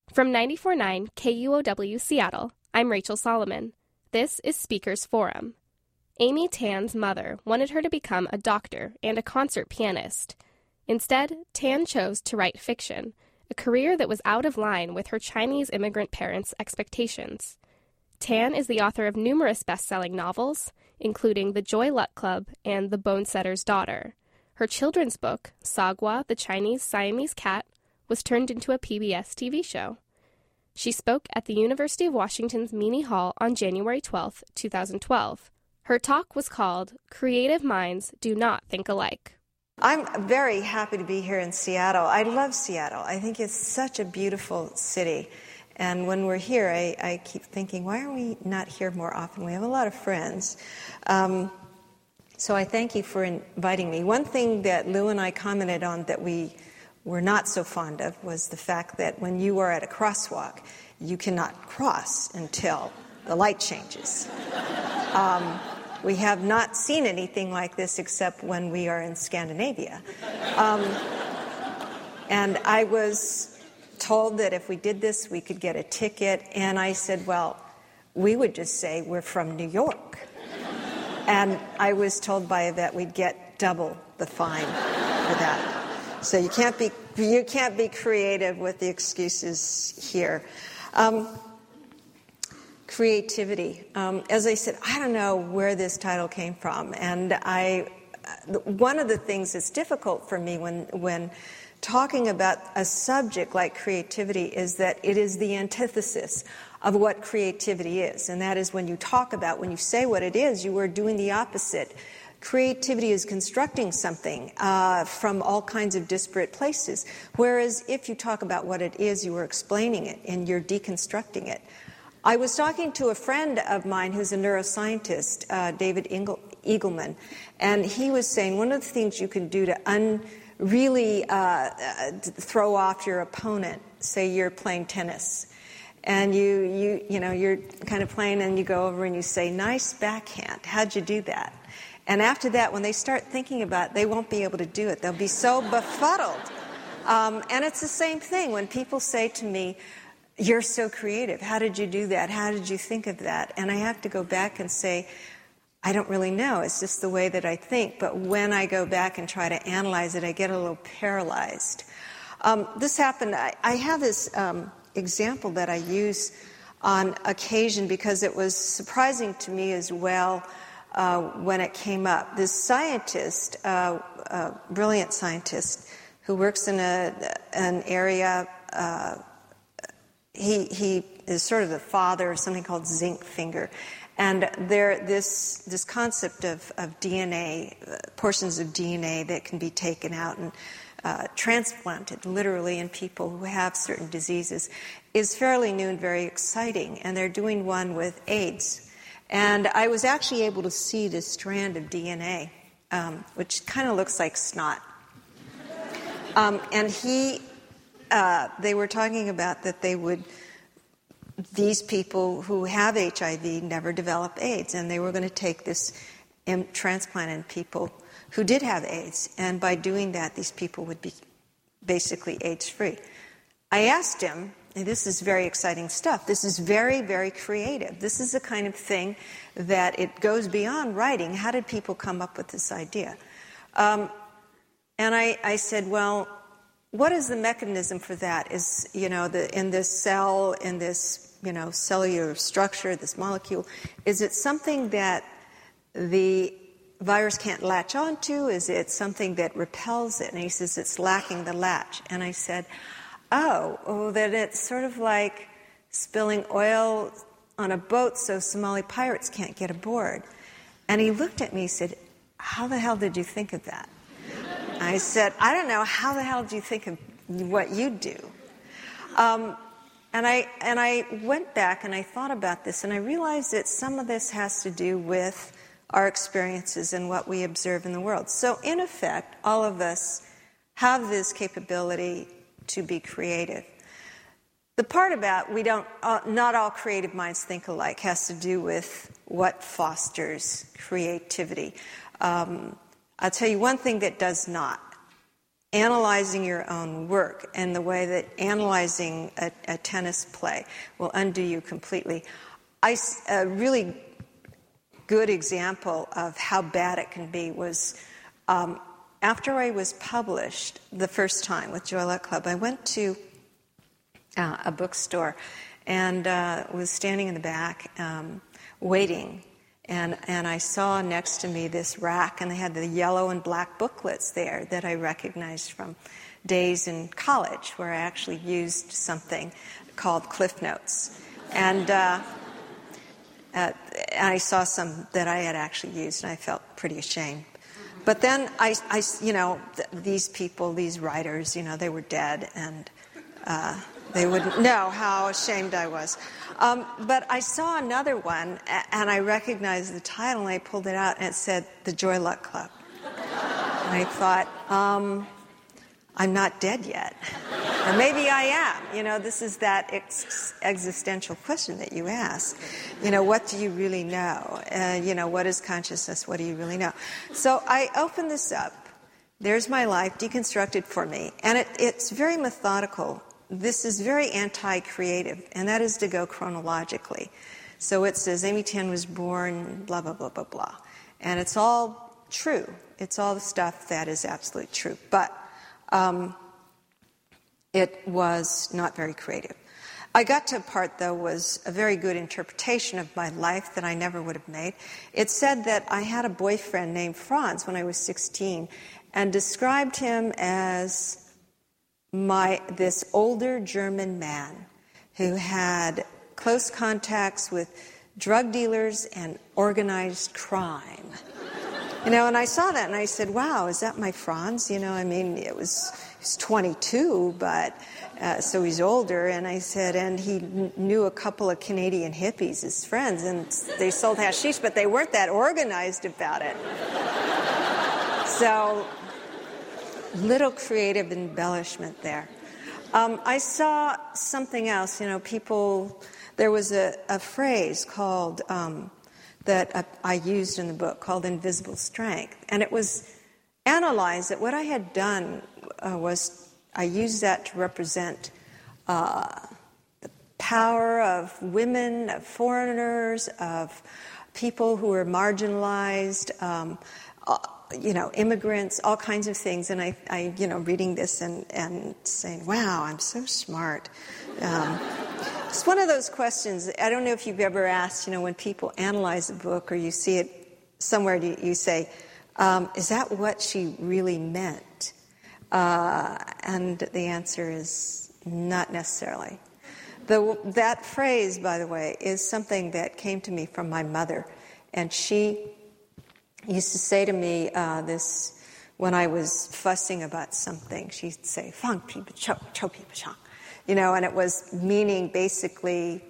From 94.9 KUOW Seattle, I'm Rachel Solomon. This is Speakers Forum. Amy Tan's mother wanted her to become a doctor and a concert pianist. Instead, Tan chose to write fiction, a career that was out of line with her Chinese immigrant parents' expectations. Tan is the author of numerous best-selling novels, including The Joy Luck Club and The Bonesetter's Daughter. Her children's book, Sagwa, the Chinese Siamese Cat, was turned into a PBS TV show. She spoke at the University of Washington's Meany Hall on January 12, 2012. Her talk was called Creative Minds Do Not Think Alike. I'm very happy to be here in Seattle. I love Seattle. I think it's such a beautiful city. And when we're here, I keep thinking, why are we not here more often? We have a lot of friends. So I thank you for inviting me. One thing that Lou and I commented on that we were not so fond of was the fact that when you are at a crosswalk, you cannot cross until the light changes. We have not seen anything like this except when we are in Scandinavia. And I was told that if we did this, we could get a ticket. And I said, well, we would just say we're from New York. And I was told by a vet we'd get double the fine for that. So you can't be creative with the excuses here. Creativity. As I said, I don't know where this title came from, and one of the things that's difficult for me when talking about a subject like creativity is that it is the antithesis of what creativity is, and that is when you say what it is, you are doing the opposite. Creativity is constructing something from all kinds of disparate places, whereas if you talk about what it is, you are explaining it and you're deconstructing it. I was talking to a friend of mine who's a neuroscientist, David Eagleman, and he was saying one of the things you can do to really throw off your opponent, say you're playing tennis, and you're kind of playing and you go over and you say, nice backhand, how'd you do that? And after that, when they start thinking about it, they won't be able to do it. They'll be so befuddled. And it's the same thing when people say to me, you're so creative. How did you do that? How did you think of that? And I have to go back and say, I don't really know. It's just the way that I think. But when I go back and try to analyze it, I get a little paralyzed. This happened. I have this example that I use on occasion because it was surprising to me as well when it came up. This scientist, a brilliant scientist, who works in an area, he is sort of the father of something called zinc finger. And this concept of DNA, portions of DNA that can be taken out and transplanted literally in people who have certain diseases is fairly new and very exciting. And they're doing one with AIDS. And I was actually able to see this strand of DNA, which kind of looks like snot. And they were talking about that these people who have HIV never develop AIDS, and they were going to take this transplant in people who did have AIDS, and by doing that, these people would be basically AIDS-free. I asked him, and this is very exciting stuff. This is very, very creative. This is the kind of thing that it goes beyond writing. How did people come up with this idea? And I said, well, what is the mechanism for that? Is, in this cell, in this, cellular structure, this molecule, is it something that the virus can't latch onto? Is it something that repels it? And he says it's lacking the latch. And I said, then it's sort of like spilling oil on a boat so Somali pirates can't get aboard. And he looked at me and said, how the hell did you think of that? I said, I don't know. How the hell did you think of what you do? And I went back and I thought about this, and I realized that some of this has to do with our experiences and what we observe in the world. So in effect, all of us have this capability to be creative. The part about not all creative minds think alike has to do with what fosters creativity. I'll tell you one thing that does not. analyzing your own work and the way that analyzing a tennis play will undo you completely. A really good example of how bad it can be was after I was published the first time with Joy Luck Club, I went to a bookstore and was standing in the back waiting. And I saw next to me this rack, and they had the yellow and black booklets there that I recognized from days in college where I actually used something called Cliff Notes. And I saw some that I had actually used, and I felt pretty ashamed. But then these people, these writers, they were dead, and they wouldn't know how ashamed I was. But I saw another one, and I recognized the title, and I pulled it out, and it said, The Joy Luck Club. And I thought, I'm not dead yet. Or maybe I am. This is that existential question that you ask. What do you really know? What is consciousness? What do you really know? So I opened this up. There's my life deconstructed for me. And it's very methodical. This is very anti-creative, and that is to go chronologically. So it says Amy Tan was born, blah, blah, blah, blah, blah. And it's all true. It's all the stuff that is absolutely true. But it was not very creative. I got to a part, though, was a very good interpretation of my life that I never would have made. It said that I had a boyfriend named Franz when I was 16 and described him as this older German man who had close contacts with drug dealers and organized crime. And I saw that and I said, wow, is that my Franz? He's 22, but so he's older. And I said, and he knew a couple of Canadian hippies as friends, and they sold hashish, but they weren't that organized about it. So little creative embellishment there. I saw something else. There was a phrase called that I used in the book called invisible strength, and it was analyzed that what I had done was I used that to represent the power of women, of foreigners, of people who were marginalized, immigrants, all kinds of things. And I reading this and saying, wow, I'm so smart. It's one of those questions. I don't know if you've ever asked, when people analyze a book or you see it somewhere, you say, is that what she really meant? And the answer is not necessarily. That phrase, by the way, is something that came to me from my mother. And she used to say to me this when I was fussing about something. She'd say, "Fang pi pa cho, cho pi pa chang," and it was meaning basically,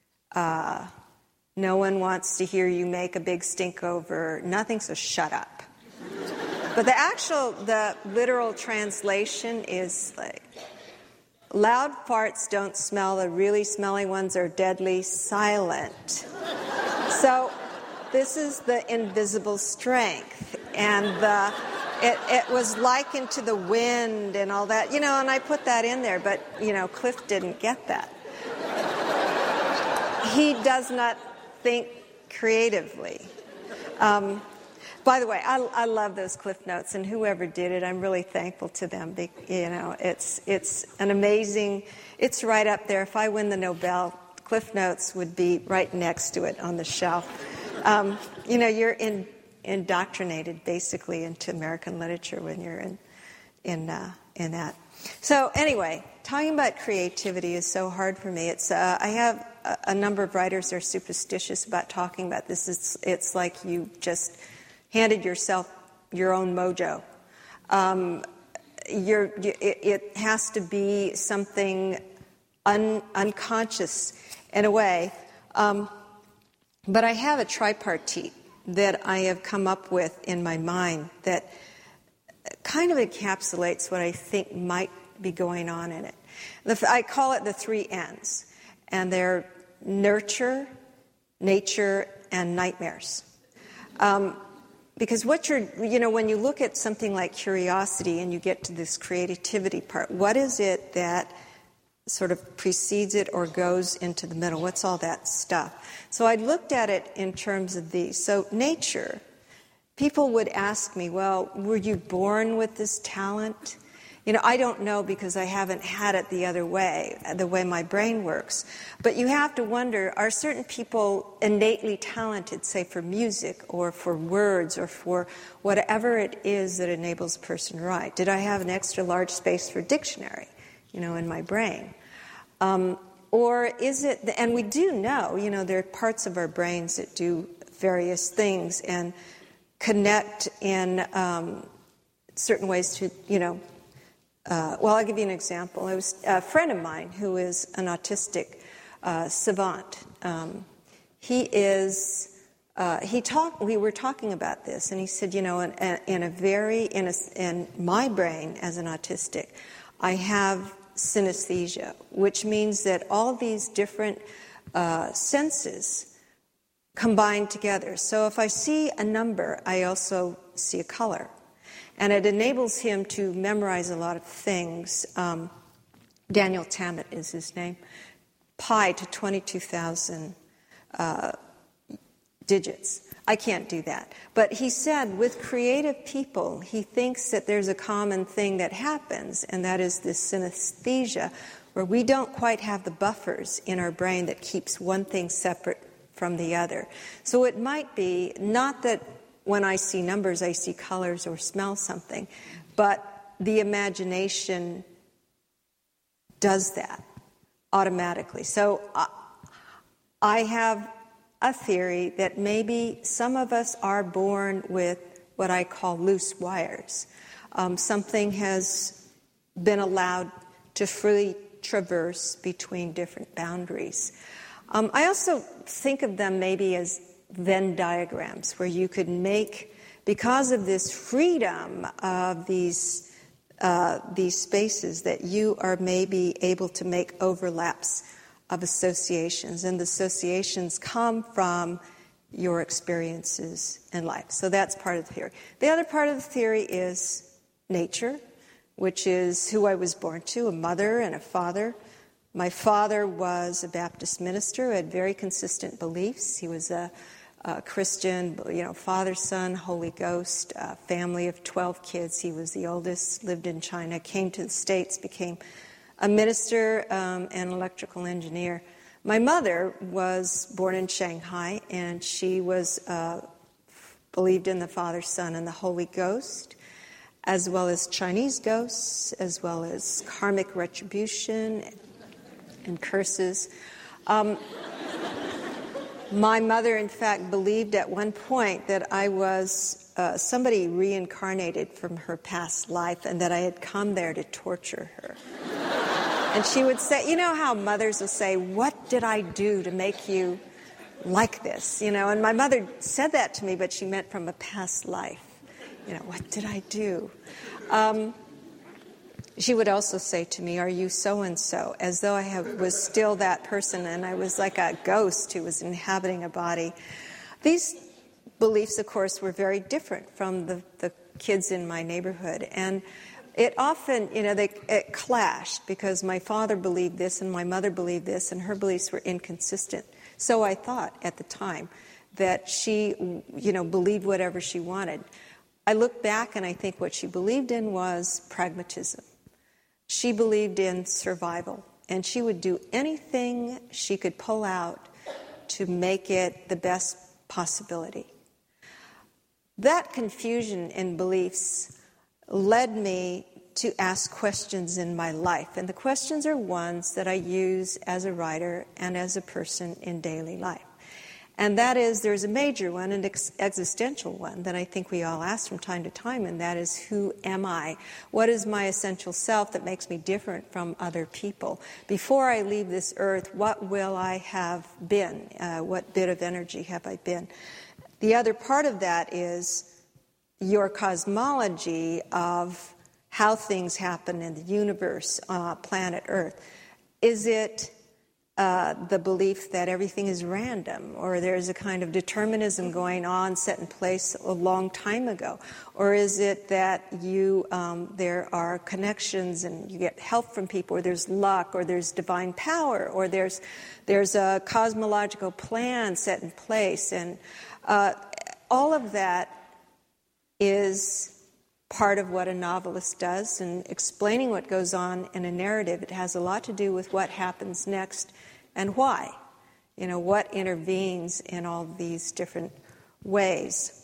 no one wants to hear you make a big stink over nothing, so shut up. But the literal translation is like, loud farts don't smell, the really smelly ones are deadly silent. So this is the invisible strength, and it was likened to the wind and all that, and I put that in there, but, Cliff didn't get that. He does not think creatively. By the way, I love those Cliff Notes, and whoever did it, I'm really thankful to them. It's an amazing, it's right up there. If I win the Nobel, Cliff Notes would be right next to it on the shelf. You're indoctrinated basically into American literature when you're in that. So anyway, talking about creativity is so hard for me. I have a number of writers that are superstitious about talking about this. It's like you just handed yourself your own mojo. It has to be something unconscious in a way. But I have a tripartite that I have come up with in my mind that kind of encapsulates what I think might be going on in it. I call it the 3 N's, and they're nurture, nature, and nightmares. Because when you look at something like curiosity and you get to this creativity part, what is it that sort of precedes it or goes into the middle? What's all that stuff? So I looked at it in terms of these. So nature, people would ask me, well, were you born with this talent? I don't know because I haven't had it the way my brain works. But you have to wonder, are certain people innately talented, say, for music or for words or for whatever it is that enables a person to write? Did I have an extra large space for dictionary, in my brain? Or is it, and we do know, there are parts of our brains that do various things and connect in certain ways to, I'll give you an example. It was a friend of mine who is an autistic savant. We were talking about this, and he said, in my brain as an autistic, I have synesthesia, which means that all these different senses combine together. So if I see a number, I also see a color. And it enables him to memorize a lot of things. Daniel Tammet is his name. Pi to 22,000 digits. I can't do that. But he said with creative people, he thinks that there's a common thing that happens, and that is this synesthesia, where we don't quite have the buffers in our brain that keeps one thing separate from the other. So it might be not that when I see numbers, I see colors or smell something. But the imagination does that automatically. So I have a theory that maybe some of us are born with what I call loose wires. Something has been allowed to freely traverse between different boundaries. I also think of them maybe as Venn diagrams, where you could make, because of this freedom of these spaces, that you are maybe able to make overlaps of associations, and the associations come from your experiences in life. So that's part of the theory. The other part of the theory is nature, which is who I was born to, a mother and a father. My father was a Baptist minister who had very consistent beliefs. He was a Christian, Father, Son, Holy Ghost, family of 12 kids. He was the oldest, lived in China, came to the States, became a minister and electrical engineer. My mother was born in Shanghai, and she was believed in the Father, Son, and the Holy Ghost, as well as Chinese ghosts, as well as karmic retribution and curses. My mother, in fact, believed at one point that I was somebody reincarnated from her past life and that I had come there to torture her. And she would say, you know how mothers will say, what did I do to make you like this? And my mother said that to me, but she meant from a past life. What did I do? She would also say to me, are you so-and-so? As though I was still that person and I was like a ghost who was inhabiting a body. These beliefs, of course, were very different from the kids in my neighborhood. And it often, it clashed because my father believed this and my mother believed this and her beliefs were inconsistent. So I thought at the time that she, believed whatever she wanted. I look back and I think what she believed in was pragmatism. She believed in survival, and she would do anything she could pull out to make it the best possibility. That confusion in beliefs led me to ask questions in my life, and the questions are ones that I use as a writer and as a person in daily life. And that is, there's a major one, an existential one, that I think we all ask from time to time, and that is, who am I? What is my essential self that makes me different from other people? Before I leave this earth, what will I have been? What bit of energy have I been? The other part of that is your cosmology of how things happen in the universe, planet Earth. Is it the belief that everything is random, or there's a kind of determinism going on set in place a long time ago? Or is it that there are connections and you get help from people, or there's luck, or there's divine power, or there's a cosmological plan set in place? And all of that is part of what a novelist does, and explaining what goes on in a narrative. It has a lot to do with what happens next and why. What intervenes in all these different ways.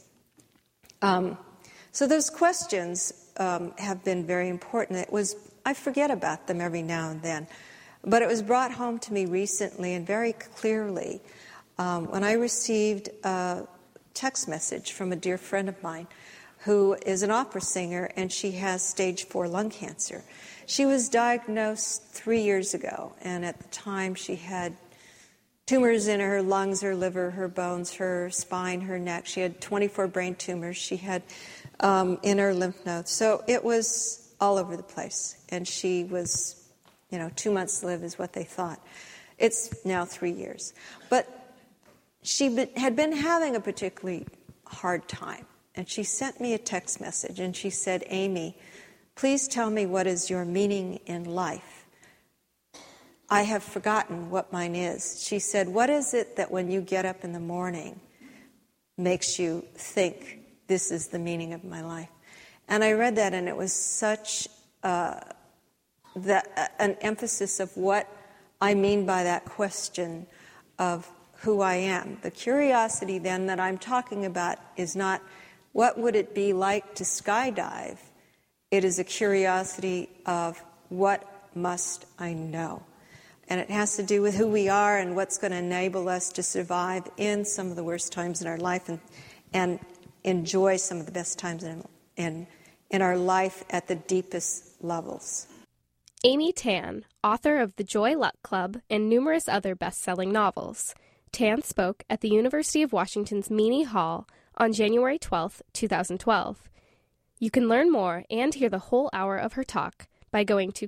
So those questions have been very important. I forget about them every now and then, but it was brought home to me recently and very clearly when I received a text message from a dear friend of mine who is an opera singer, and she has stage 4 lung cancer. She was diagnosed 3 years ago, and at the time she had tumors in her lungs, her liver, her bones, her spine, her neck. She had 24 brain tumors. She had in her lymph nodes. So it was all over the place. And she was, 2 months to live is what they thought. It's now 3 years. But she had been having a particularly hard time. And she sent me a text message, and she said, "Amy, please tell me what is your meaning in life. I have forgotten what mine is." She said, "What is it that when you get up in the morning makes you think, this is the meaning of my life?" And I read that, and it was such an emphasis of what I mean by that question of who I am. The curiosity then that I'm talking about is not what would it be like to skydive. It is a curiosity of what must I know. And it has to do with who we are and what's going to enable us to survive in some of the worst times in our life and enjoy some of the best times in our life at the deepest levels. Amy Tan, author of The Joy Luck Club and numerous other best-selling novels. Tan spoke at the University of Washington's Meany Hall on January 12, 2012. You can learn more and hear the whole hour of her talk by going to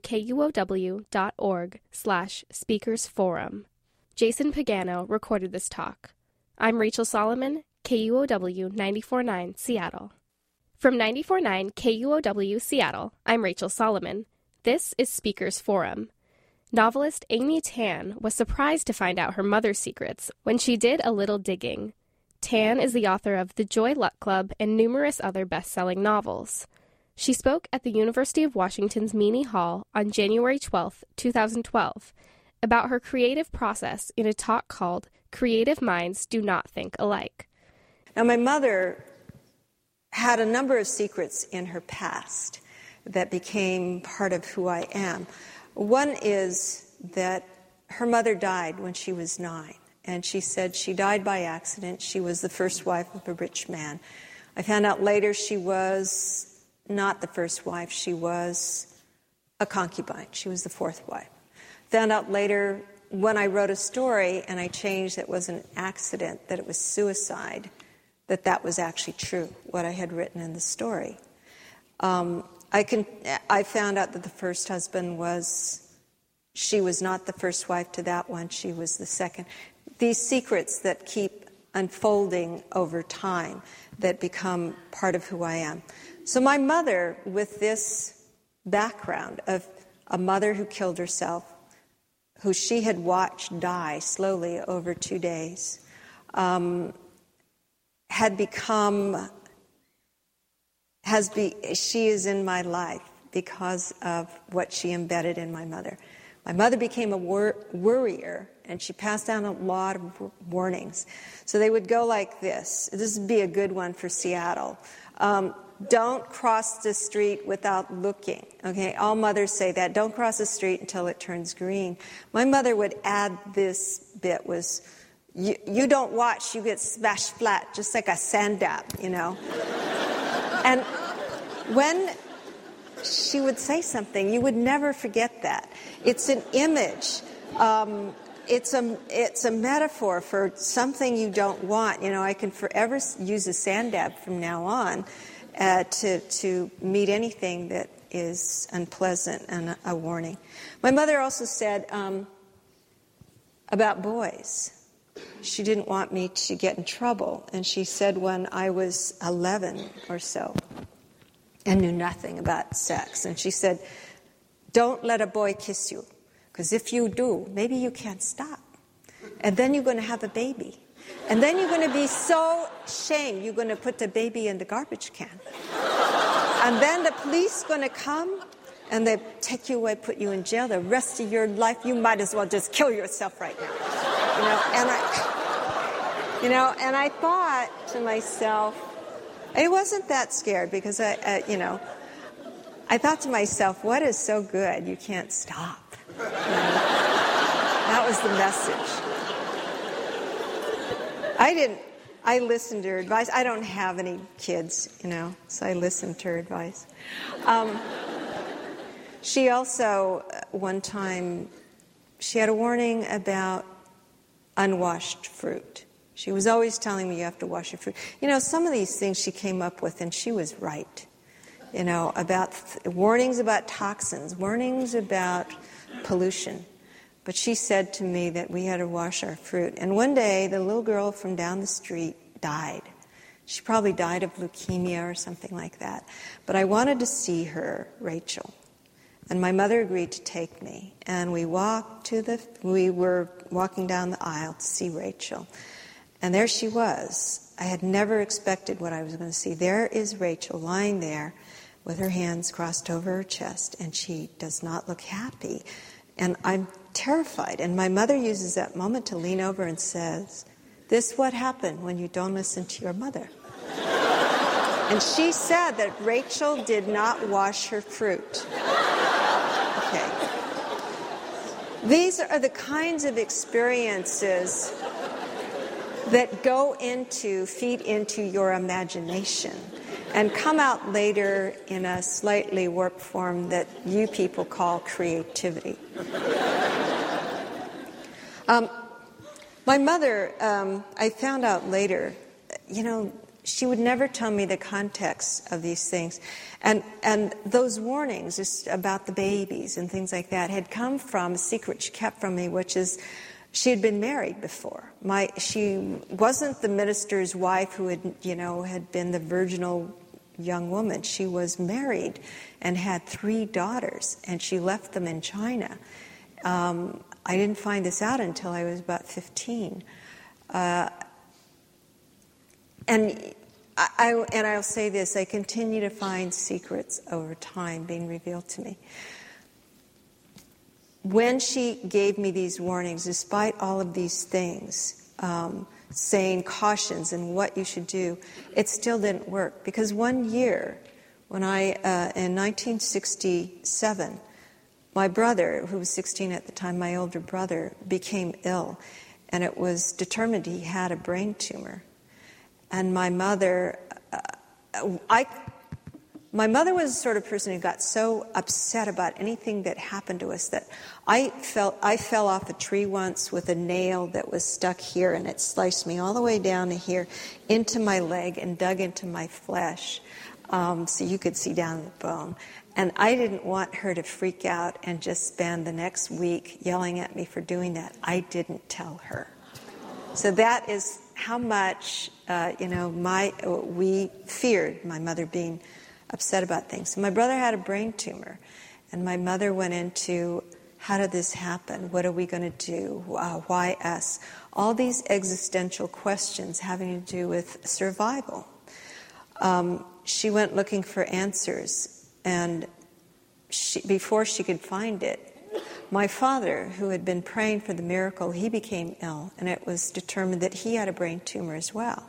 kuow.org/speakersforum. Jason Pagano recorded this talk. I'm Rachel Solomon, KUOW 94.9 Seattle. From 94.9 KUOW Seattle, I'm Rachel Solomon. This is Speakers Forum. Novelist Amy Tan was surprised to find out her mother's secrets when she did a little digging. Tan is the author of The Joy Luck Club and numerous other best-selling novels. She spoke at the University of Washington's Meany Hall on January 12, 2012, about her creative process in a talk called Creative Minds Do Not Think Alike. Now, my mother had a number of secrets in her past that became part of who I am. One is that her mother died when she was 9. And she said she died by accident. She was the first wife of a rich man. I found out later she was not the first wife. She was a concubine. She was the 4th wife. Found out later when I wrote a story and I changed that it was an accident, that it was suicide, that was actually true, what I had written in the story. I found out that the first husband she was not the first wife to that one. She was the second. These secrets that keep unfolding over time that become part of who I am. So my mother, with this background of a mother who killed herself, who she had watched die slowly over 2 days, she is in my life because of what she embedded in my mother. My mother became a worrier, and she passed down a lot of warnings. So they would go like this. This would be a good one for Seattle. Don't cross the street without looking. Okay, all mothers say that. Don't cross the street until it turns green. My mother would add this bit was, you don't watch, you get smashed flat, just like a sand dab, And when she would say something, you would never forget that. It's an image. It's a metaphor for something you don't want. I can forever use a sand dab from now on to meet anything that is unpleasant and a warning. My mother also said, about boys. She didn't want me to get in trouble. And she said when I was 11 or so and knew nothing about sex, and she said, don't let a boy kiss you, because if you do, maybe you can't stop. And then you're going to have a baby. And then you're going to be so ashamed, you're going to put the baby in the garbage can. And then the police are going to come and they take you away, put you in jail. The rest of your life, you might as well just kill yourself right now. And I thought to myself, it wasn't that scared because I thought to myself, what is so good? You can't stop. That was the message. I listened to her advice. I don't have any kids, so I listened to her advice. She also, one time, she had a warning about unwashed fruit. She was always telling me you have to wash your fruit. Some of these things she came up with, and she was right. About warnings about toxins, warnings about pollution. But she said to me that we had to wash our fruit. And one day, the little girl from down the street died. She probably died of leukemia or something like that. But I wanted to see her, Rachel. And my mother agreed to take me. And we were walking down the aisle to see Rachel. And there she was. I had never expected what I was going to see. There is Rachel lying there with her hands crossed over her chest, and she does not look happy. And I'm terrified. And my mother uses that moment to lean over and says, this is what happened when you don't listen to your mother. And she said that Rachel did not wash her fruit. Okay. These are the kinds of experiences that feed into your imagination and come out later in a slightly warped form that you people call creativity. My mother, I found out later, she would never tell me the context of these things. And those warnings just about the babies and things like that had come from a secret she kept from me, which is she had been married before. She wasn't the minister's wife who had been the virginal young woman. She was married and had 3 daughters, and she left them in China. I didn't find this out until I was about 15. And I'll say this, I continue to find secrets over time being revealed to me. When she gave me these warnings, despite all of these things, saying cautions and what you should do, it still didn't work. Because one year, when in 1967, my brother, who was 16 at the time, my older brother, became ill. And it was determined he had a brain tumor. And my mother was the sort of person who got so upset about anything that happened to us that I fell off a tree once with a nail that was stuck here, and it sliced me all the way down to here into my leg and dug into my flesh, so you could see down the bone. And I didn't want her to freak out and just spend the next week yelling at me for doing that. I didn't tell her. So that is how much we feared my mother being upset about things. So my brother had a brain tumor, and my mother went into, how did this happen? What are we going to do? Why us? All these existential questions having to do with survival. She went looking for answers, and before she could find it, my father, who had been praying for the miracle, he became ill, and it was determined that he had a brain tumor as well.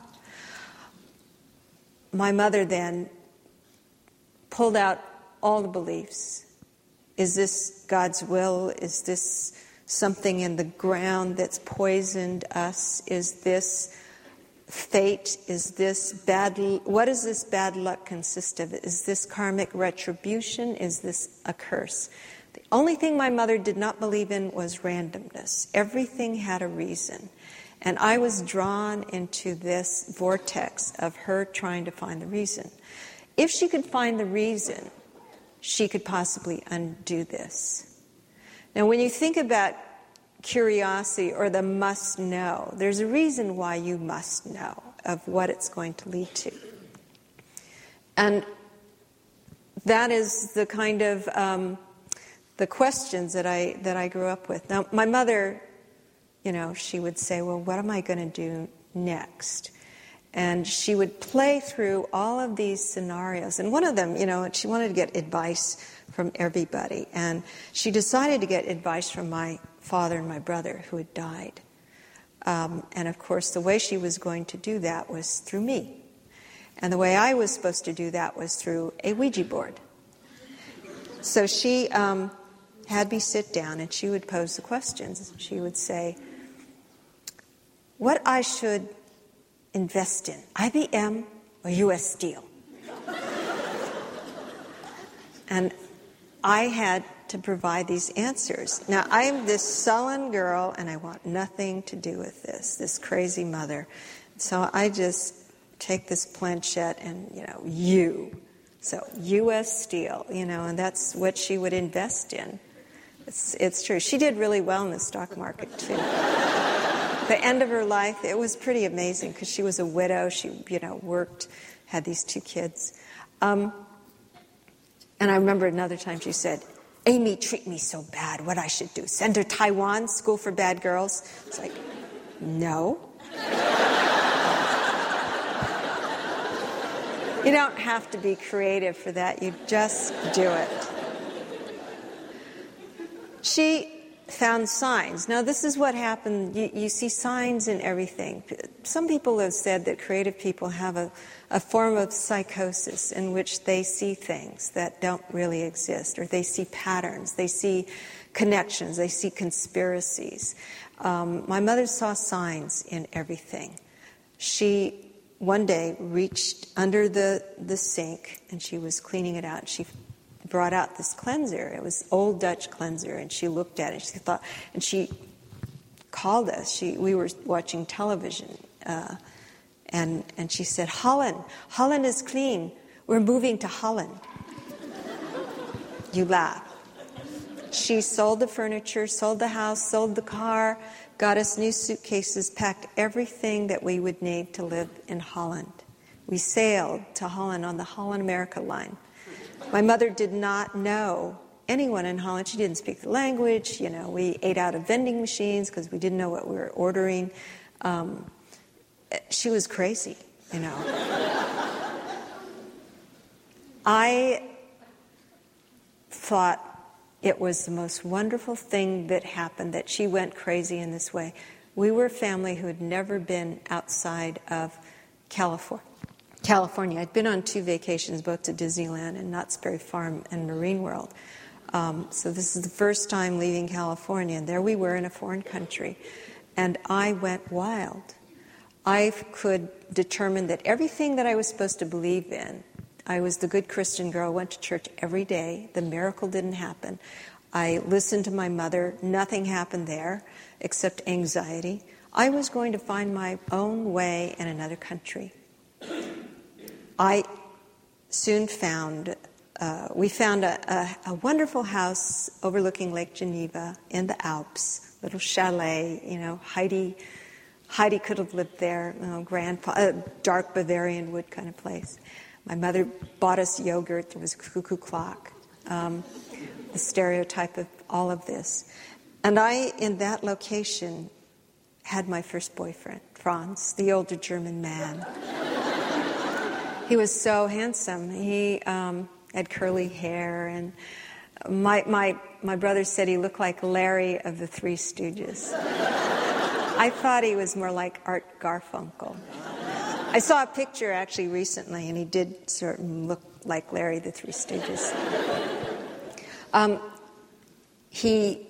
My mother then pulled out all the beliefs. Is this God's will? Is this something in the ground that's poisoned us? Is this fate? Is this what does this bad luck consist of? Is this karmic retribution? Is this a curse? The only thing my mother did not believe in was randomness. Everything had a reason. And I was drawn into this vortex of her trying to find the reason. If she could find the reason, she could possibly undo this. Now, when you think about curiosity or the must know. There's a reason why you must know of what it's going to lead to. And that is the kind of the questions that I grew up with. Now, my mother, she would say, well, what am I going to do next? And she would play through all of these scenarios. And one of them, she wanted to get advice from everybody. And she decided to get advice from my father and my brother who had died. And of course, the way she was going to do that was through me. And the way I was supposed to do that was through a Ouija board. So she had me sit down and she would pose the questions. She would say, what I should invest in, IBM or U.S. Steel? And I had to provide these answers. Now, I'm this sullen girl, and I want nothing to do with this crazy mother. So I just take this planchette and, So U.S. Steel, and that's what she would invest in. It's true. She did really well in the stock market, too. The end of her life, it was pretty amazing because she was a widow. She, worked, had these 2 kids. And I remember another time she said, Amy treat me so bad, what I should do? Send her Taiwan, school for bad girls? It's like, no. You don't have to be creative for that. You just do it. She found signs. Now, this is what happened. You see signs in everything. Some people have said that creative people have a form of psychosis in which they see things that don't really exist, or they see patterns, they see connections, they see conspiracies. My mother saw signs in everything. She one day reached under the sink and she was cleaning it out. She brought out this cleanser. It was Old Dutch cleanser, and she looked at it. She thought, and she called us. We were watching television, and she said, Holland is clean. We're moving to Holland. You laugh. She sold the furniture, sold the house, sold the car, got us new suitcases, packed everything that we would need to live in Holland. We sailed to Holland on the Holland-America line. My mother did not know anyone in Holland. She didn't speak the language. We ate out of vending machines because we didn't know what we were ordering. She was crazy, I thought it was the most wonderful thing that happened, that she went crazy in this way. We were a family who had never been outside of California. I'd been on 2 vacations, both to Disneyland and Knott's Berry Farm and Marine World. So this is the first time leaving California, and there we were in a foreign country. And I went wild. I could determine that everything that I was supposed to believe in, I was the good Christian girl, went to church every day. The miracle didn't happen. I listened to my mother. Nothing happened there except anxiety. I was going to find my own way in another country. I soon found, we found a wonderful house overlooking Lake Geneva in the Alps, little chalet, Heidi could have lived there, dark Bavarian wood kind of place. My mother bought us yogurt. There was a cuckoo clock, the stereotype of all of this. And I, in that location, had my first boyfriend, Franz, the older German man. He was so handsome. He had curly hair, and my brother said he looked like Larry of the Three Stooges. I thought he was more like Art Garfunkel. I saw a picture actually recently, and he did sort of look like Larry the Three Stooges. He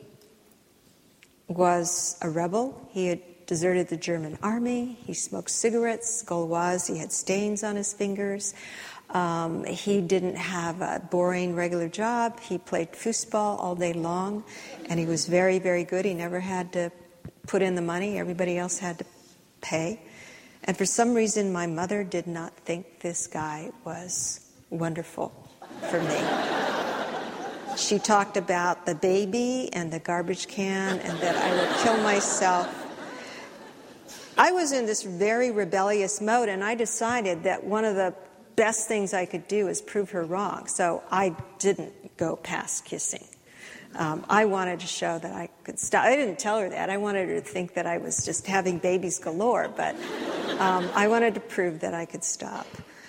was a rebel. He had deserted the German army. He smoked cigarettes, Gauloise. He had stains on his fingers. He didn't have a boring regular job. He played foosball all day long, and he was very, very good. He never had to put in the money. Everybody else had to pay. And for some reason, my mother did not think this guy was wonderful for me. She talked about the baby and the garbage can and that I would kill myself. I was in this very rebellious mode, and I decided that one of the best things I could do is prove her wrong. So I didn't go past kissing. I wanted to show that I could stop. I didn't tell her that. I wanted her to think that I was just having babies galore, but I wanted to prove that I could stop.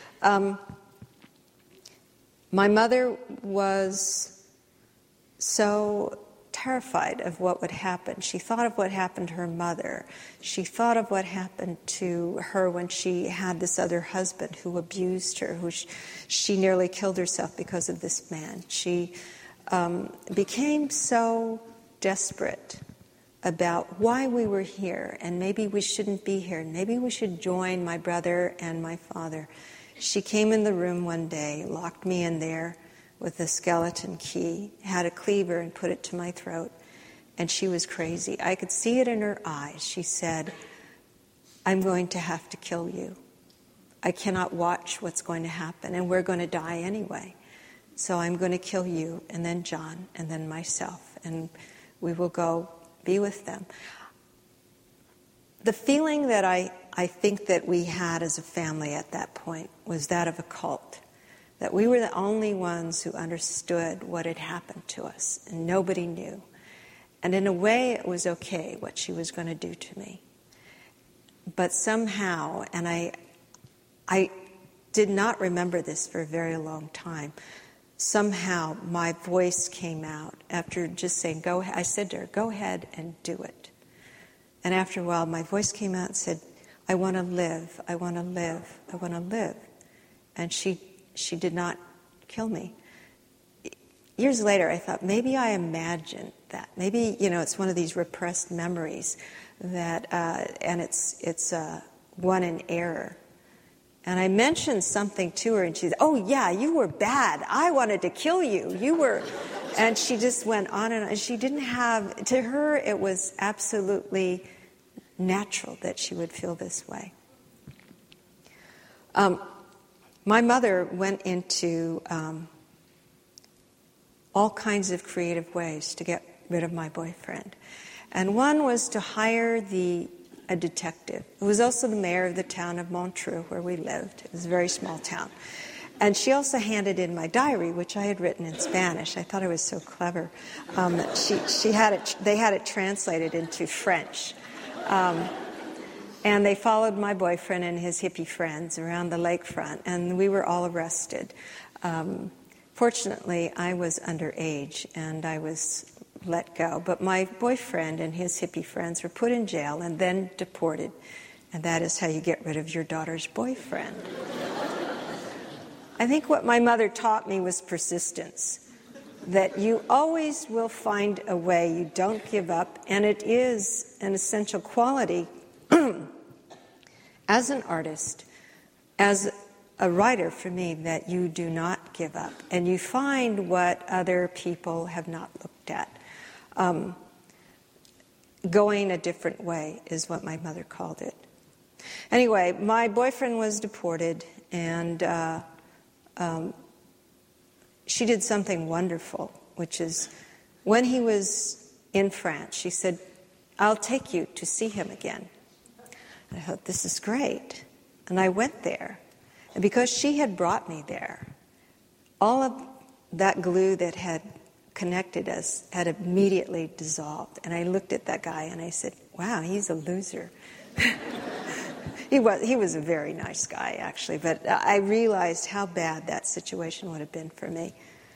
My mother was so terrified of what would happen. She thought of what happened to her mother. She thought of what happened to her when she had this other husband who abused her, she nearly killed herself because of this man. She became so desperate about why we were here, and maybe we shouldn't be here, and maybe we should join my brother and my father. She came in the room one day, locked me in there with a skeleton key, had a cleaver and put it to my throat, and she was crazy. I could see it in her eyes. She said, "I'm going to have to kill you. I cannot watch what's going to happen, and we're going to die anyway. So I'm going to kill you, and then John, and then myself, and we will go be with them." The feeling that I think that we had as a family at that point was that of a cult, that we were the only ones who understood what had happened to us, and nobody knew. And in a way, it was okay what she was going to do to me. But somehow, and I did not remember this for a very long time, somehow my voice came out after just saying, "Go ahead." I said to her, "Go ahead and do it." And after a while, my voice came out and said, "I want to live, I want to live, I want to live." And she did not kill me. Years later, I thought, maybe I imagined that. Maybe, it's one of these repressed memories that, and it's one in error. And I mentioned something to her, and she said, "Oh, yeah, you were bad. I wanted to kill you. You were..." And she just went on and on. She didn't have... To her, it was absolutely natural that she would feel this way. My mother went into all kinds of creative ways to get rid of my boyfriend. And one was to hire a detective, who was also the mayor of the town of Montreux, where we lived. It was a very small town. And she also handed in my diary, which I had written in Spanish. I thought I was so clever. They had it translated into French. And they followed my boyfriend and his hippie friends around the lakefront, and we were all arrested. Fortunately, I was underage, and I was let go. But my boyfriend and his hippie friends were put in jail and then deported. And that is how you get rid of your daughter's boyfriend. I think what my mother taught me was persistence. That you always will find a way, you don't give up, and it is an essential quality as an artist, as a writer for me, that you do not give up, and you find what other people have not looked at. Going a different way is what my mother called it. Anyway, my boyfriend was deported, and she did something wonderful, which is when he was in France, she said, "I'll take you to see him again." And I thought, this is great. And I went there. And because she had brought me there, all of that glue that had connected us had immediately dissolved. And I looked at that guy and I said, "Wow, he's a loser." He was a very nice guy, actually, but I realized how bad that situation would have been for me.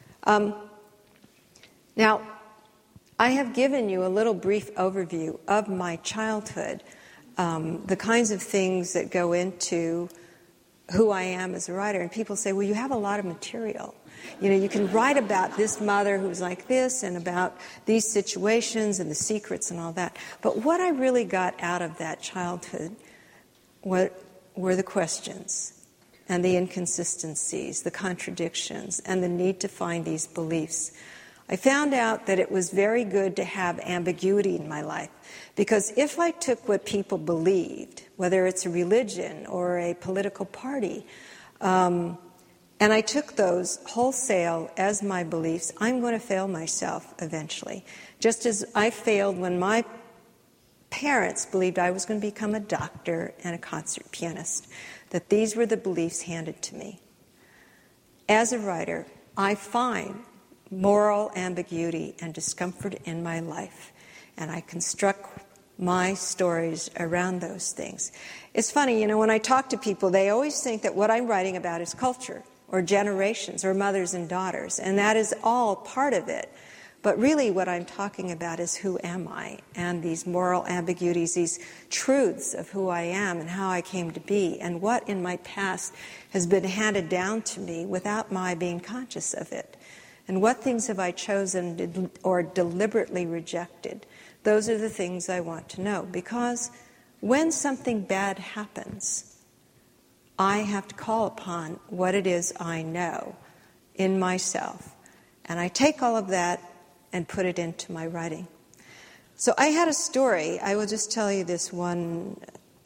Now, I have given you a little brief overview of my childhood, the kinds of things that go into who I am as a writer. And people say, "Well, you have a lot of material. You can write about this mother who's like this and about these situations and the secrets and all that." But what I really got out of that childhood were the questions and the inconsistencies, the contradictions, and the need to find these beliefs. I found out that it was very good to have ambiguity in my life, because if I took what people believed, whether it's a religion or a political party, and And I took those wholesale as my beliefs. I'm going to fail myself eventually. Just as I failed when my parents believed I was going to become a doctor and a concert pianist, that these were the beliefs handed to me. As a writer, I find moral ambiguity and discomfort in my life, and I construct my stories around those things. It's funny, when I talk to people, they always think that what I'm writing about is culture, or generations, or mothers and daughters, and that is all part of it. But really what I'm talking about is who am I, and these moral ambiguities, these truths of who I am and how I came to be, and what in my past has been handed down to me without my being conscious of it. And what things have I chosen or deliberately rejected? Those are the things I want to know, because when something bad happens, I have to call upon what it is I know in myself. And I take all of that and put it into my writing. So I had a story. I will just tell you this one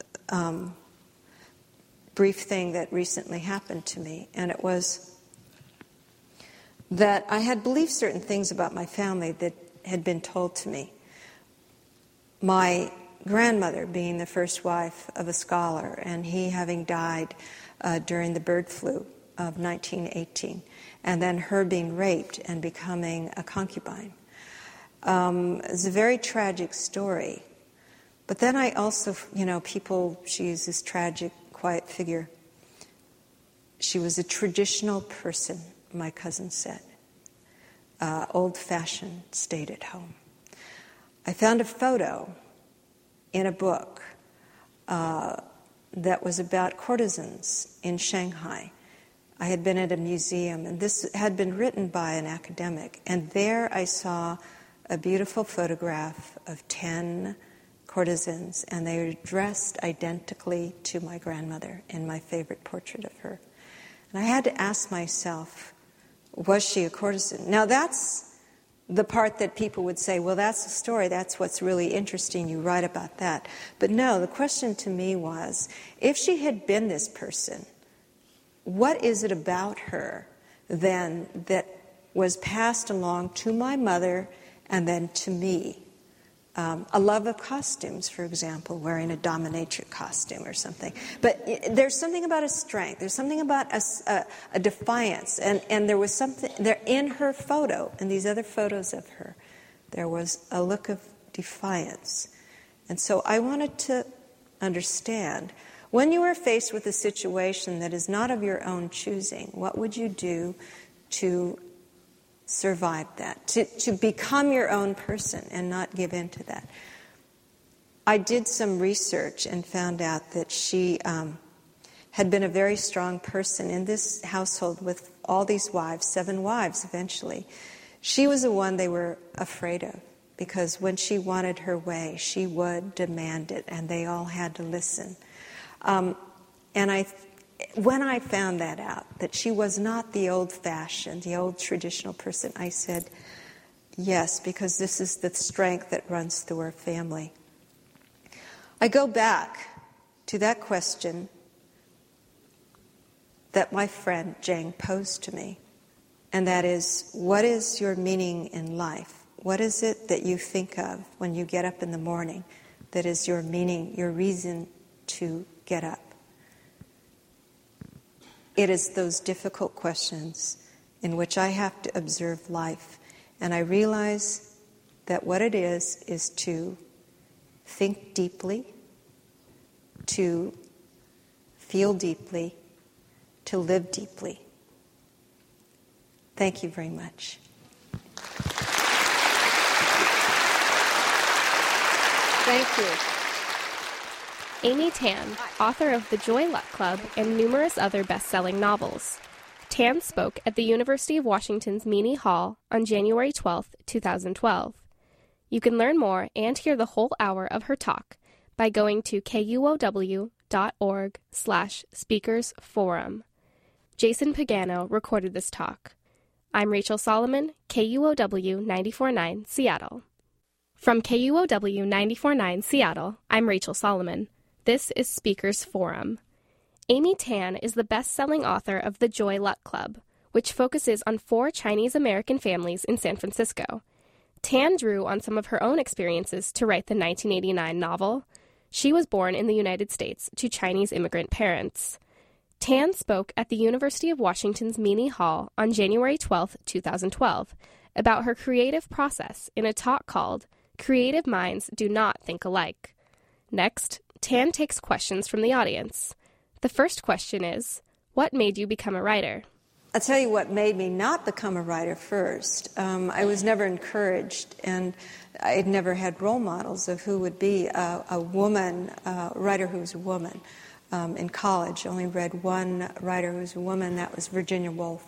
brief thing that recently happened to me. And it was that I had believed certain things about my family that had been told to me. My grandmother being the first wife of a scholar, and he having died during the bird flu of 1918, and then her being raped and becoming a concubine. It's a very tragic story. But then I also, she's this tragic, quiet figure. She was a traditional person, my cousin said. Old-fashioned, stayed at home. I found a photo in a book that was about courtesans in Shanghai. I had been at a museum, and this had been written by an academic, and there I saw a beautiful photograph of 10 courtesans, and they were dressed identically to my grandmother in my favorite portrait of her. And I had to ask myself, was she a courtesan? Now that's the part that people would say, well, that's the story, that's what's really interesting, you write about that. But no, the question to me was, if she had been this person, what is it about her then that was passed along to my mother and then to me? A love of costumes, for example, wearing a dominatrix costume or something. But there's something about a strength. There's something about a defiance. And there was something there in her photo, and these other photos of her, there was a look of defiance. And so I wanted to understand, when you are faced with a situation that is not of your own choosing, what would you do to survive that, to become your own person and not give in to that? I did some research and found out that she had been a very strong person in this household with all these wives, 7 wives eventually. She was the one they were afraid of, because when she wanted her way, she would demand it, and they all had to listen. When I found that out, that she was not the old-fashioned, the old traditional person, I said, yes, because this is the strength that runs through our family. I go back to that question that my friend Jane posed to me, and that is, what is your meaning in life? What is it that you think of when you get up in the morning that is your meaning, your reason to get up? It is those difficult questions in which I have to observe life. And I realize that what it is to think deeply, to feel deeply, to live deeply. Thank you very much. Thank you. Amy Tan, author of The Joy Luck Club and numerous other best-selling novels. Tan spoke at the University of Washington's Meany Hall on January 12, 2012. You can learn more and hear the whole hour of her talk by going to kuow.org/speakersforum. Jason Pagano recorded this talk. I'm Rachel Solomon, KUOW 94.9 Seattle. From KUOW 94.9 Seattle, I'm Rachel Solomon. This is Speakers Forum. Amy Tan is the best-selling author of The Joy Luck Club, which focuses on 4 Chinese-American families in San Francisco. Tan drew on some of her own experiences to write the 1989 novel. She was born in the United States to Chinese immigrant parents. Tan spoke at the University of Washington's Meany Hall on January 12, 2012, about her creative process in a talk called Creative Minds Do Not Think Alike. Next, Tan takes questions from the audience. The first question is, what made you become a writer? I'll tell you what made me not become a writer first. I was never encouraged, and I had never had role models of who would be a woman, a writer who was a woman. In college, I only read one writer who was a woman, that was Virginia Woolf.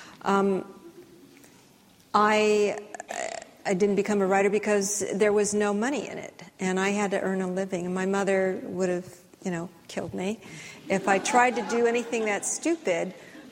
I didn't become a writer because there was no money in it, and I had to earn a living, and my mother would have, killed me if I tried to do anything that stupid.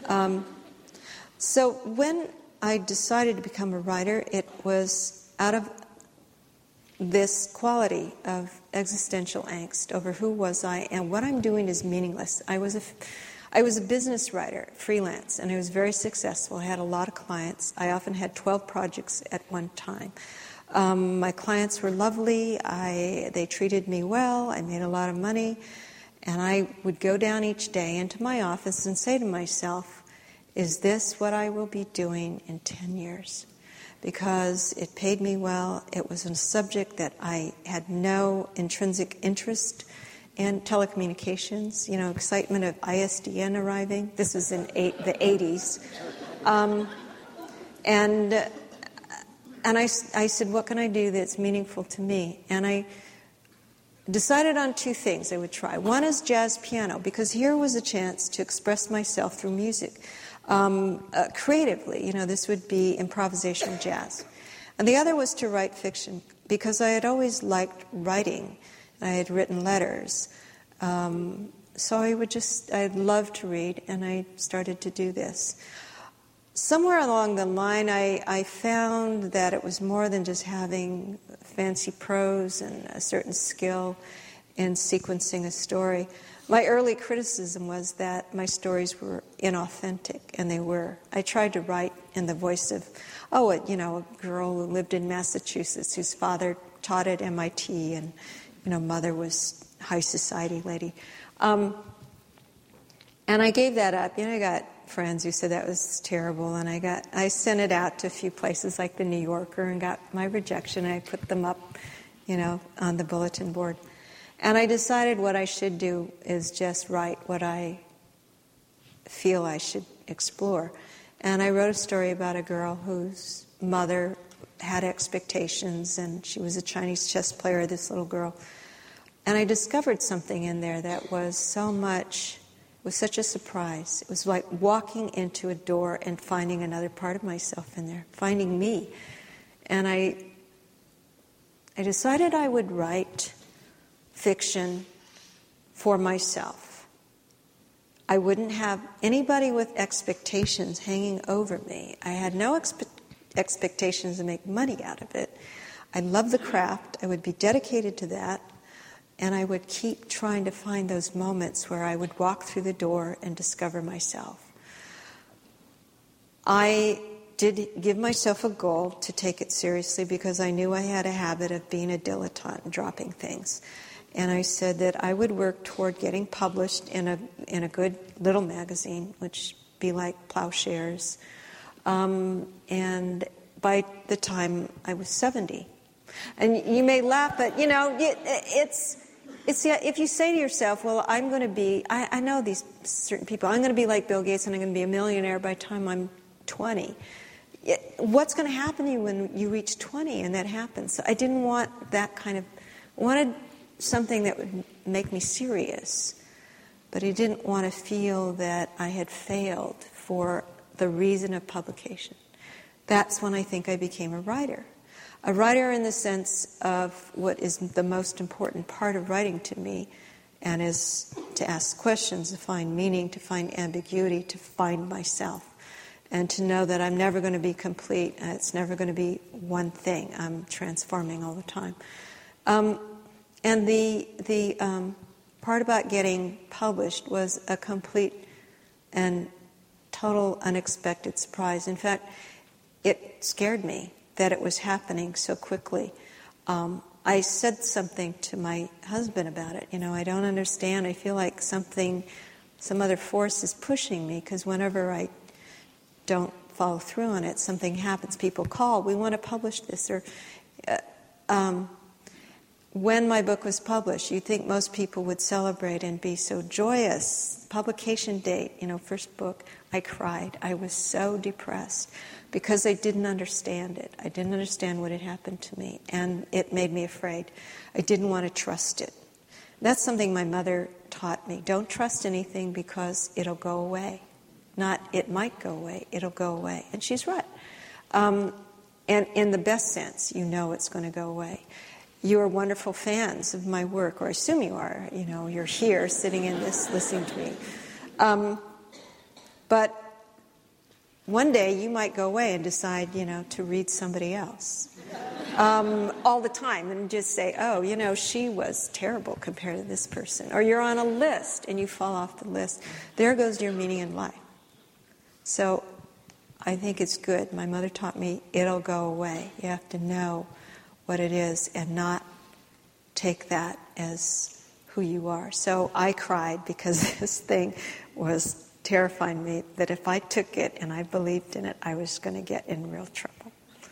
So when I decided to become a writer, it was out of this quality of existential angst over who was I and what I'm doing is meaningless. I was a business writer, freelance, and I was very successful. I had a lot of clients. I often had 12 projects at one time. My clients were lovely. They treated me well. I made a lot of money. And I would go down each day into my office and say to myself, is this what I will be doing in 10 years? Because it paid me well. It was a subject that I had no intrinsic interest in, telecommunications, excitement of ISDN arriving. This was in the 80s. And I said, what can I do that's meaningful to me? And I decided on 2 things I would try. One is jazz piano, because here was a chance to express myself through music. Creatively, this would be improvisational jazz. And the other was to write fiction, because I had always liked writing. I had written letters. So I'd love to read, and I started to do this. Somewhere along the line, I found that it was more than just having fancy prose and a certain skill in sequencing a story. My early criticism was that my stories were inauthentic, and they were. I tried to write in the voice of, a girl who lived in Massachusetts whose father taught at MIT, and, mother was high society lady. And I gave that up. I got friends who said that was terrible, and I sent it out to a few places like the New Yorker and got my rejection. I put them up, on the bulletin board. And I decided what I should do is just write what I feel I should explore. And I wrote a story about a girl whose mother had expectations, and she was a Chinese chess player, this little girl. And I discovered something in there that was such a surprise. It was like walking into a door and finding another part of myself in there, finding me. And I decided I would write fiction for myself. I wouldn't have anybody with expectations hanging over me. I had no expectations to make money out of it. I love the craft. I would be dedicated to that. And I would keep trying to find those moments where I would walk through the door and discover myself. I did give myself a goal to take it seriously because I knew I had a habit of being a dilettante and dropping things. And I said that I would work toward getting published in a good little magazine, which would be like Plowshares. And by the time I was 70. And you may laugh, but, it's if you say to yourself, well, I'm going to be, I know these certain people, I'm going to be like Bill Gates and I'm going to be a millionaire by the time I'm 20. What's going to happen to you when you reach 20 and that happens? So I didn't want that kind of, I wanted something that would make me serious, but I didn't want to feel that I had failed for the reason of publication. That's when I think I became a writer. A writer in the sense of what is the most important part of writing to me, and is to ask questions, to find meaning, to find ambiguity, to find myself, and to know that I'm never going to be complete, and it's never going to be one thing. I'm transforming all the time. And the part about getting published was a complete and total unexpected surprise. In fact, it scared me that it was happening so quickly. I said something to my husband about it. I don't understand. I feel like some other force is pushing me, because whenever I don't follow through on it, something happens. People call, we want to publish this. Or when my book was published, you'd think most people would celebrate and be so joyous. Publication date, first book, I cried. I was so depressed because I didn't understand it. I didn't understand what had happened to me, and it made me afraid. I didn't want to trust it. That's something my mother taught me. Don't trust anything because it'll go away. Not it might go away, it'll go away. And she's right. And in the best sense, it's going to go away. You are wonderful fans of my work, or I assume you are. You're here sitting in this listening to me. But one day you might go away and decide, to read somebody else. All the time, and just say, she was terrible compared to this person. Or you're on a list and you fall off the list. There goes your meaning in life. So I think it's good. My mother taught me it'll go away. You have to know what it is and not take that as who you are. So I cried because this thing was terrifying me, that if I took it and I believed in it, I was going to get in real trouble.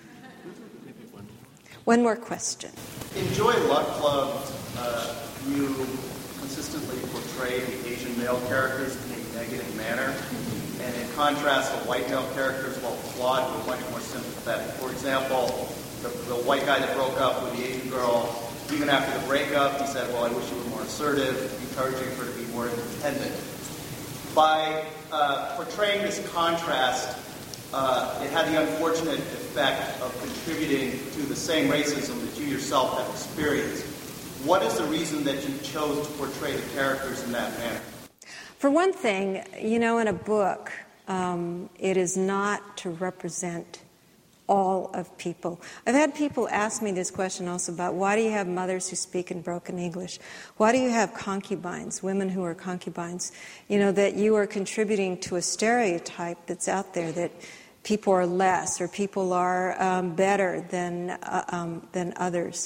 One more question. In Joy Luck Club, you consistently portray the Asian male characters in a negative manner, and in contrast, the white male characters, while flawed, were much more sympathetic. For example, the white guy that broke up with the Asian girl, even after the breakup, he said, well, I wish you were more assertive, encouraging her to be more independent. By portraying this contrast, it had the unfortunate effect of contributing to the same racism that you yourself have experienced. What is the reason that you chose to portray the characters in that manner? For one thing, in a book, it is not to represent all of people. I've had people ask me this question also about, why do you have mothers who speak in broken English? Why do you have concubines, women who are concubines? That you are contributing to a stereotype that's out there, that people are less or people are better than others.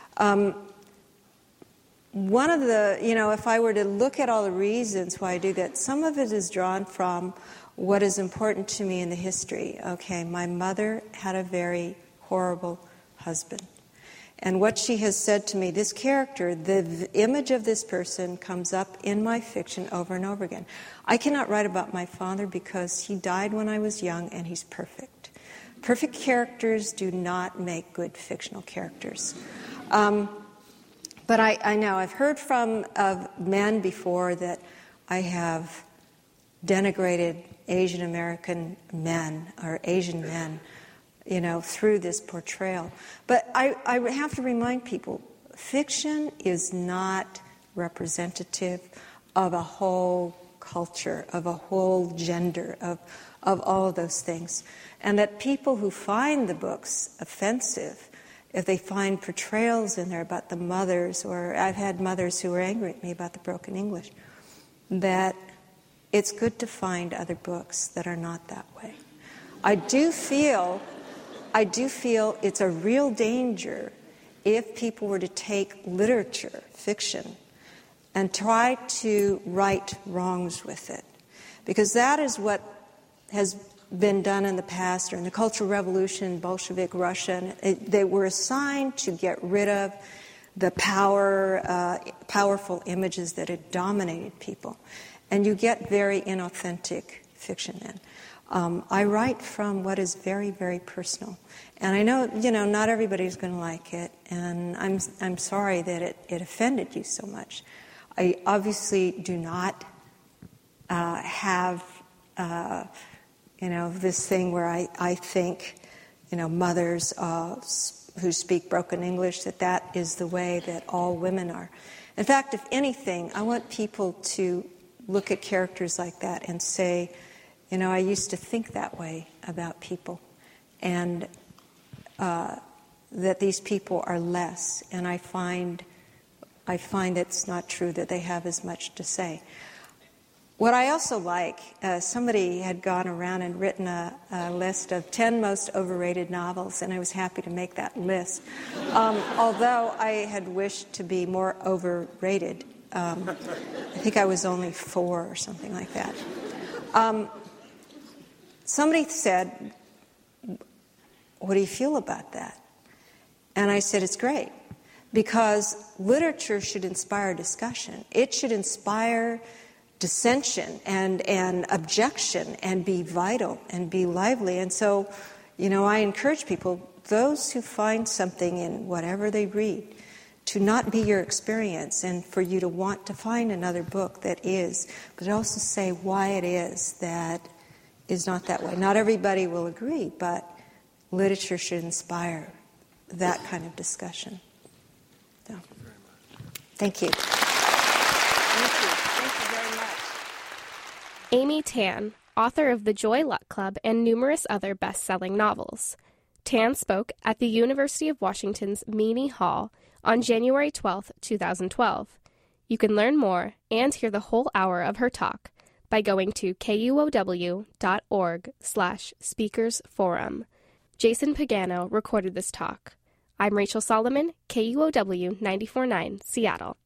One of the, if I were to look at all the reasons why I do that, some of it is drawn from what is important to me in the history. Okay, my mother had a very horrible husband. And what she has said to me, this character, the image of this person comes up in my fiction over and over again. I cannot write about my father because he died when I was young and he's perfect. Perfect characters do not make good fictional characters. But I know, I've heard from men before that I have denigrated Asian American men or Asian men, through this portrayal. But I have to remind people, fiction is not representative of a whole culture, of a whole gender, of all of those things. And that people who find the books offensive, if they find portrayals in there about the mothers, or I've had mothers who were angry at me about the broken English, that it's good to find other books that are not that way. I do feel it's a real danger if people were to take literature, fiction, and try to right wrongs with it. Because that is what has been done in the past, during the Cultural Revolution, Bolshevik Russia. They were assigned to get rid of the powerful images that had dominated people. And you get very inauthentic fiction then. I write from what is very, very personal. And I know, not everybody's going to like it, and I'm sorry that it offended you so much. I obviously do not have, this thing where I think, mothers who speak broken English, that is the way that all women are. In fact, if anything, I want people to look at characters like that and say, I used to think that way about people, and that these people are less. And I find I find it's not true that they have as much to say. What I also like, somebody had gone around and written a list of 10 most overrated novels, and I was happy to make that list. Although I had wished to be more overrated. I think I was only 4 or something like that. Somebody said, "What do you feel about that?" And I said, "It's great, because literature should inspire discussion. It should inspire dissension and objection and be vital and be lively." And so, I encourage people, those who find something in whatever they read, to not be your experience and for you to want to find another book that is, but also say why it is that is not that way. Not everybody will agree, but literature should inspire that kind of discussion. So, thank you. Thank you very much. Amy Tan, author of The Joy Luck Club and numerous other best-selling novels. Tan spoke at the University of Washington's Meany Hall on January 12, 2012. You can learn more and hear the whole hour of her talk by going to kuow.org/speakersforum. Jason Pagano recorded this talk. I'm Rachel Solomon, KUOW 94.9, Seattle.